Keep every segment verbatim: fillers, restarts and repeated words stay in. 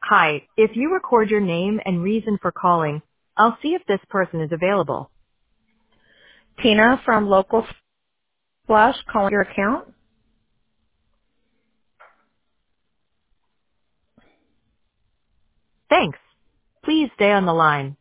Hi, if you record your name and reason for calling, I'll see if this person is available. Tina from Local Splash calling your account. Thanks. Please stay on the line.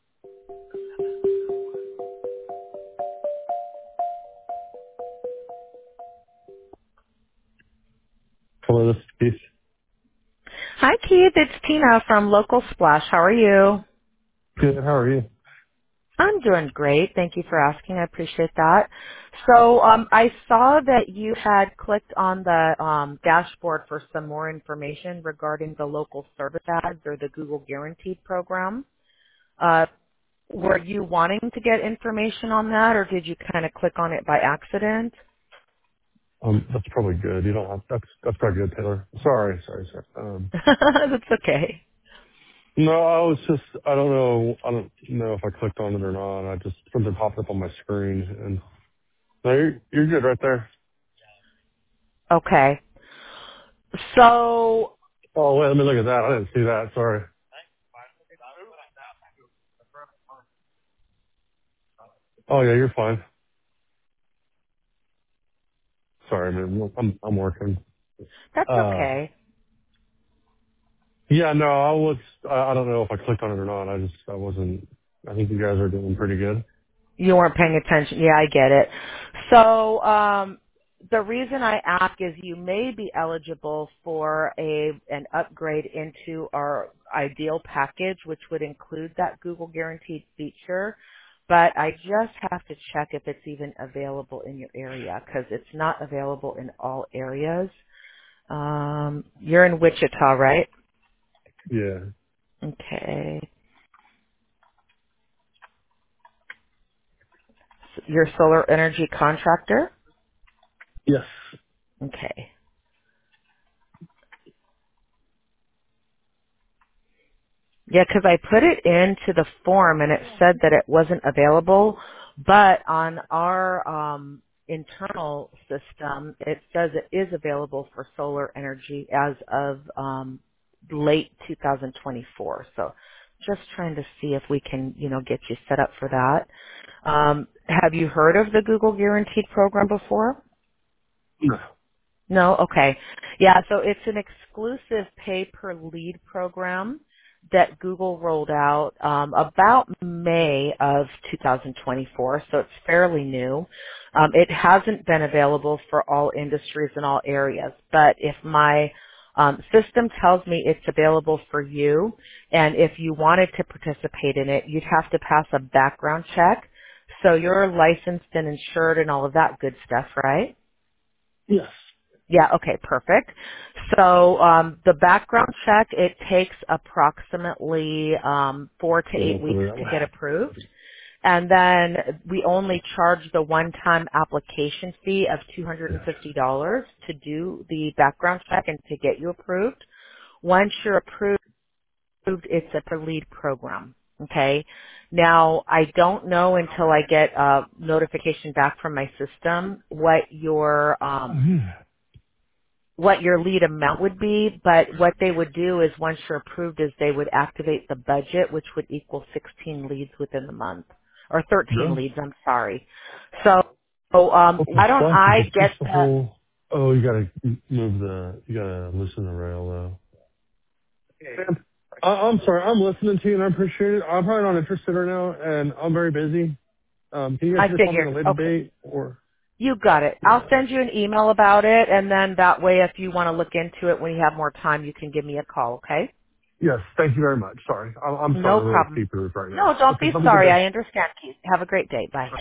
Hello, this is Keith. Hi, Keith. It's Tina from Local Splash. How are you? Good, how are you? I'm doing great. Thank you for asking. I appreciate that. So um, I saw that you had clicked on the um, dashboard for some more information regarding the local service ads or the Google Guaranteed program. Uh, were you wanting to get information on that, or did you kind of click on it by accident? Um, that's probably good. You don't have, that's, that's probably good, Taylor. Sorry, sorry, sorry. Um, That's okay. no, I was just, I don't know, I don't know if I clicked on it or not. I just, something popped up on my screen and, no, you're, you're good right there. Okay. So Oh, wait, let me look at that. I didn't see that. Sorry. Oh, yeah, you're fine. Sorry, man. I'm, I'm working. that's Uh, okay. Yeah, no, I was, I I don't know if I clicked on it or not. I just, I wasn't, I think you guys are doing pretty good. You weren't paying attention. Yeah, I get it. So, um, the reason I ask is you may be eligible for a an upgrade into our ideal package, which would include that Google Guaranteed feature. But I just have to check if it's even available in your area because it's not available in all areas. Um, you're in Wichita, right? Yeah. Okay. You're a solar energy contractor? Yes. Okay. Yeah, because I put it into the form and it said that it wasn't available, but on our um, internal system, it says it is available for solar energy as of um, late two thousand twenty-four. So just trying to see if we can, you know, get you set up for that. Um, have you heard of the Google Guaranteed program before? No. No? Okay. Yeah, so it's an exclusive pay per lead program that Google rolled out um, about May of two thousand twenty-four, so it's fairly new. Um, it hasn't been available for all industries and all areas, but if my um, system tells me it's available for you, and if you wanted to participate in it, you'd have to pass a background check. So you're licensed and insured and all of that good stuff, right? Yes. Yeah, okay, perfect. So um, the background check, it takes approximately um, four to Yeah, eight I'll put weeks it that to way. get approved. And then we only charge the one-time application fee of two hundred fifty dollars to do the background check and to get you approved. Once you're approved, it's a per lead program. Okay. Now, I don't know until I get a notification back from my system what your um, Mhm. what your lead amount would be, but what they would do is once you're approved is they would activate the budget, which would equal sixteen leads within the month. Or thirteen Yeah. leads, I'm sorry. So, so um, What the why don't fuck? Is I this get just the the, whole, oh, you gotta move the, you gotta loosen the rail though. Man, I, I'm sorry. I'm listening to you and I appreciate it. I'm probably not interested right now and I'm very busy. Um, can you guys I just call me at figured, a later okay, date or? you got it. I'll Yeah. send you an email about it, and then that way if you want to look into it when you have more time, you can give me a call, okay? Yes. Thank you very much. Sorry. I'm, I'm No starting to really problem. keep rude right now. No, don't Okay. be Have a good sorry. day. I understand, Keith. Have a great day. Bye.